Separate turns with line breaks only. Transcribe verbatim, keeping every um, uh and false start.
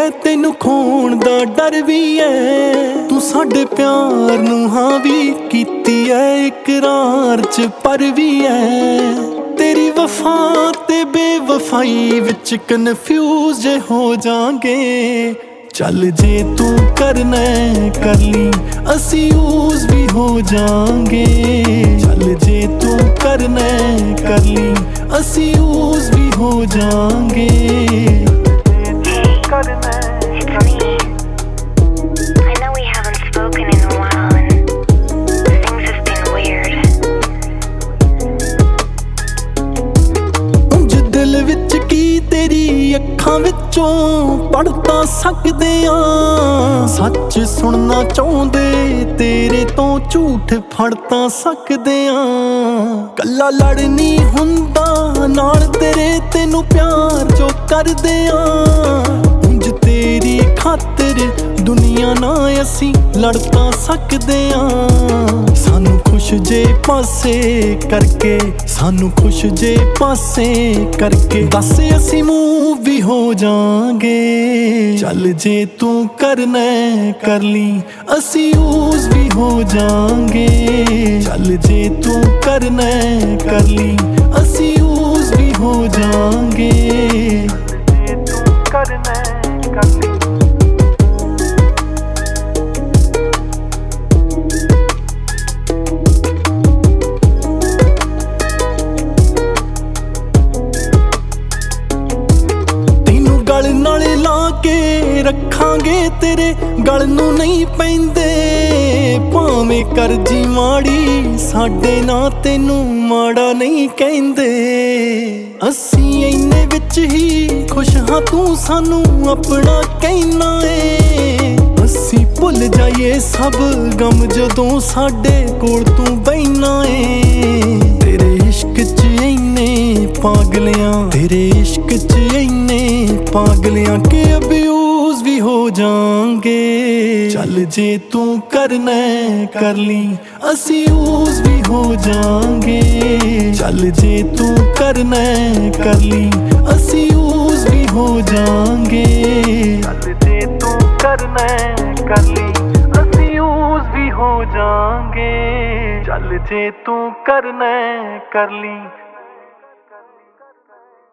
ਐ ਤੈਨੂੰ ਖੋਣ ਦਾ ਡਰ ਵੀ ਐ। ਤੂੰ ਸਾਡੇ ਪਿਆਰ ਨੂੰ ਹਾਂ ਵੀ ਕੀਤੀ ਐ ਇਕਰਾਰ ਚ ਪਰ ਵੀ ਐ। ਤੇਰੀ ਵਫਾ ਤੇ ਬੇਵਫਾਈ ਵਿੱਚ ਕਨਫਿਊਜ਼ ਜੇ ਹੋ ਜਾਾਂਗੇ। ਚੱਲ ਜੇ ਤੂੰ ਕਰਨਾ ਕਰ ਲਈ ਅਸੀਂ ਯੂਜ਼ ਵੀ ਹੋ ਜਾਾਂਗੇ। ਚੱਲ ਜੇ ਤੂੰ ਕਰਨਾ ਕਰ ਲਈ ਅਸੀਂ ਯੂਜ਼ ਵੀ ਹੋ ਜਾਾਂਗੇ। ਦਿਲ ਵਿੱਚ ਕੀ ਤੇਰੀ ਅੱਖਾਂ ਵਿੱਚੋਂ ਪੜ੍ਹ ਤਾਂ ਸਕਦੇ ਆਂ। ਸੱਚ ਸੁਣਨਾ ਚਾਹੁੰਦੇ ਤੇਰੇ ਤੋਂ ਝੂਠ ਫੜ ਤਾਂ ਸਕਦੇ ਆਂ। ਕੱਲਾ ਲੜ ਨਹੀਂ ਹੁੰਦਾ ਨਾਲ ਤੇਰੇ ਤੈਨੂੰ ਪਿਆਰ ਜੋ ਕਰਦੇ ਆਂ। ਉਂਝ ਤੇਰੀ ਖਾਤਰ ਦੁਨੀਆ ਨਾਲ ਅਸੀਂ ਲੜ ਤਾਂ ਸਕਦੇ ਆਂ। ਸਾਨੂੰ ਖੁਸ਼ ਜੇ ਪਾਸੇ ਕਰਕੇ ਸਾਨੂੰ ਖੁਸ਼ ਜੇ ਪਾਸੇ ਕਰਕੇ ਦੱਸ ਅਸੀਂ ਮੂਵ ਵੀ ਹੋ ਜਾਾਂਗੇ। ਚੱਲ ਜੇ ਤੂੰ ਕਰਨਾ ਕਰ ਲਈ ਅਸੀਂ ਯੂਜ਼ ਵੀ ਹੋ ਜਾਾਂਗੇ। ਚੱਲ ਜੇ ਤੂੰ ਕਰਨਾ ਕਰ ਲਈ ਅਸੀਂ ਯੂਜ਼ ਵੀ ਹੋ ਜਾਾਂਗੇ। ਜੇ ਤੂੰ ਕਰਨਾ ਕਰ ਲਈ ਗਲ ਨਾਲ ਲਾ ਕੇ ਰੱਖਾਂਗੇ ਤੇਰੇ ਗਲ ਨੂੰ ਨਹੀਂ ਪੈਂਦੇ। ਭਾਵੇਂ ਕਰਜੀ ਮਾੜੀ ਸਾਡੇ ਨਾਂ ਤੈਨੂੰ ਮਾੜਾ ਨਹੀਂ ਕਹਿੰਦੇ। ਅਸੀਂ ਇੰਨੇ ਵਿੱਚ ਹੀ ਖੁਸ਼ ਹਾਂ ਤੂੰ ਸਾਨੂੰ ਆਪਣਾ ਕਹਿਣਾ ਏ। ਅਸੀਂ ਭੁੱਲ ਜਾਈਏ ਸਭ ਗਮ ਜਦੋਂ ਸਾਡੇ ਕੋਲ ਤੂੰ ਬਹਿਨਾ ਏ। ਤੇਰੇ ਇਸ਼ਕ ਚ ਇੰਨੇ ਪਾਗਲਿਆਂ ਤੇਰੇ ਇਸ਼ਕ ਚ ਇੰਨੇ ਪਾਗਲਿਆਂ ਕੇ ਅਬਿਊਜ਼ ਵੀ ਹੋ ਜਾਾਂਗੇ। ਚੱਲ ਜੇ ਤੂੰ ਕਰਨਾ ਕਰ ਲਈ ਅਸੀਂ ਯੂਜ਼ ਵੀ ਹੋ ਜਾਾਂਗੇ। ਚੱਲ ਜੇ ਤੂੰ ਕਰਨਾ ਕਰ ਲਈ ਅਸੀਂ ਯੂਜ਼ ਵੀ ਹੋ ਜਾਾਂਗੇ। ਚੱਲ ਜੇ ਤੂੰ ਕਰਨਾ ਕਰ ਲਈ ਅਸੀਂ ਯੂਜ਼ ਵੀ ਹੋ ਜਾਾਂਗੇ। ਚੱਲ ਜੇ ਤੂੰ ਕਰਨਾ ਕਰ ਲਈ